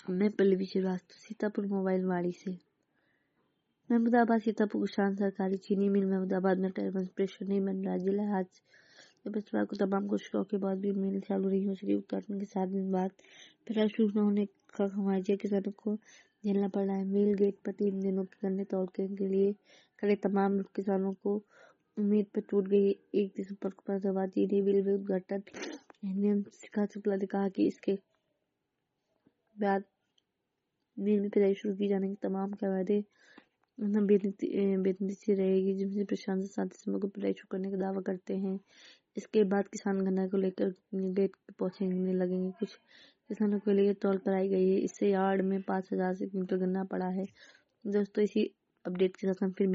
मैं पल्लवी श्रीवास्तव, सीतापुर मोबाइल वाड़ी से। महमूदाबाद सीतापुर किसान सरकारी चीनी मिल महमूदाबाद में टर्बन प्रेशर नहीं बन रहा। जिला आज बृहस्पतिवार को तमाम कोशिशों के बाद भी मिल चालू नहीं हो सकी। उद्घाटन के 7 दिन बाद फिर शुरू न होने का खमियाजा किसानों को झेलना पड़ रहा है। मिल गेट पर 3 दिनों के गन्ने तोड़ने के लिए खड़े तमाम किसानों को उम्मीद पर टूट गई। 1 दिसंबर को फैजाबाद चीनी मिल में उद्घाटन एनएम शिखा शुक्ला ने कहा कि इसके बाद मिल में पिराई शुरू की जाने के तमाम के वादे बेनतीजे रहेगी, जिनसे प्रशासन 7 दिसंबर को पिराई शुरू करने का दावा करते हैं। इसके बाद किसान गन्ना को लेकर गेट पहुंचने लगेंगे। कुछ किसानों के लिए तौल पर आई गई है। इससे यार्ड में 5,000 से क्विंटल गन्ना पड़ा है। दोस्तों, इसी अपडेट के साथ हम फिर